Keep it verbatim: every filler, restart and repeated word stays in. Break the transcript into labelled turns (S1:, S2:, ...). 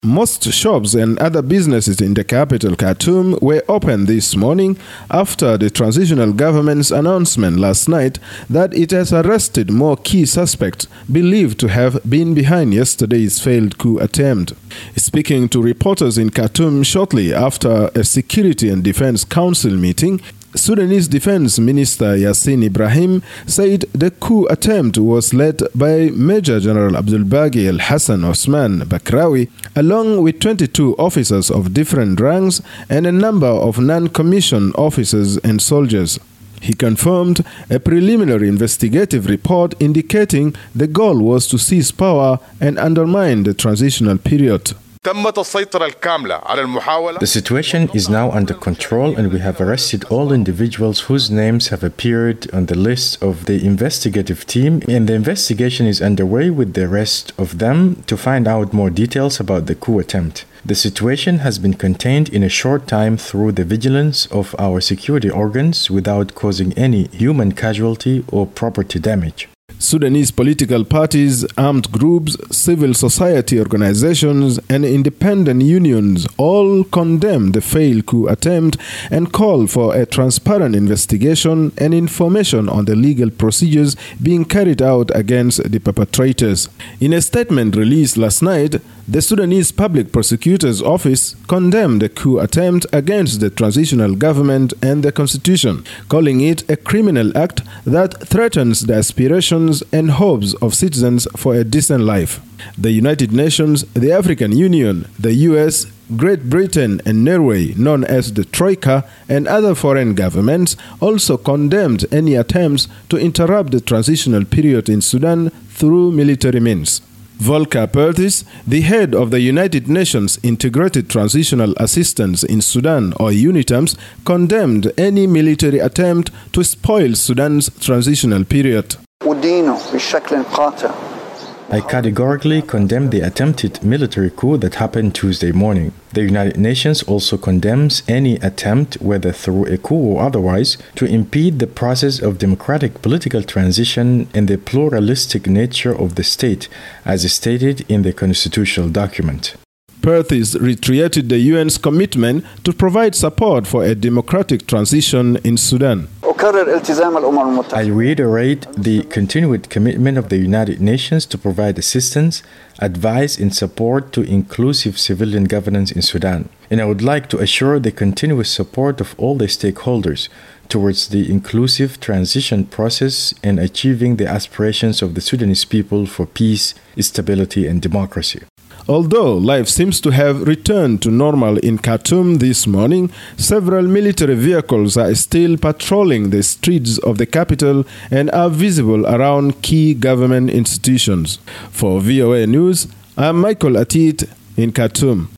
S1: Most shops and other businesses in the capital, Khartoum, were open this morning after the transitional government's announcement last night that it has arrested more key suspects believed to have been behind yesterday's failed coup attempt. Speaking to reporters in Khartoum shortly after a Security and Defense Council meeting, Sudanese Defense Minister Yassin Ibrahim said the coup attempt was led by Major General Abdulbagi Al-Hassan Osman Bakrawi, along with twenty-two officers of different ranks and a number of non-commissioned officers and soldiers. He confirmed a preliminary investigative report indicating the goal was to seize power and undermine the transitional period.
S2: The situation is now under control, and we have arrested all individuals whose names have appeared on the list of the investigative team, and the investigation is underway with the rest of them to find out more details about the coup attempt. The situation has been contained in a short time through the vigilance of our security organs without causing any human casualty or property damage.
S1: Sudanese political parties, armed groups, civil society organizations, and independent unions all condemned the failed coup attempt and call for a transparent investigation and information on the legal procedures being carried out against the perpetrators. In a statement released last night, the Sudanese Public Prosecutor's Office condemned the coup attempt against the transitional government and the constitution, calling it a criminal act that threatens the aspirations and hopes of citizens for a decent life. The United Nations, the African Union, the U S, Great Britain and Norway, known as the Troika, and other foreign governments also condemned any attempts to interrupt the transitional period in Sudan through military means. Volker Perthes, the head of the United Nations Integrated Transitional Assistance in Sudan, or UNITAMS, condemned any military attempt to spoil Sudan's transitional period.
S2: I categorically condemn the attempted military coup that happened Tuesday morning. The United Nations also condemns any attempt, whether through a coup or otherwise, to impede the process of democratic political transition and the pluralistic nature of the state, as stated in the constitutional document.
S1: Perthes reiterated the U N's commitment to provide support for a democratic transition in Sudan.
S2: I reiterate the continued commitment of the United Nations to provide assistance, advice, and support to inclusive civilian governance in Sudan. And I would like to assure the continuous support of all the stakeholders towards the inclusive transition process and achieving the aspirations of the Sudanese people for peace, stability, and democracy.
S1: Although life seems to have returned to normal in Khartoum this morning, several military vehicles are still patrolling the streets of the capital and are visible around key government institutions. For V O A News, I'm Michael Atit in Khartoum.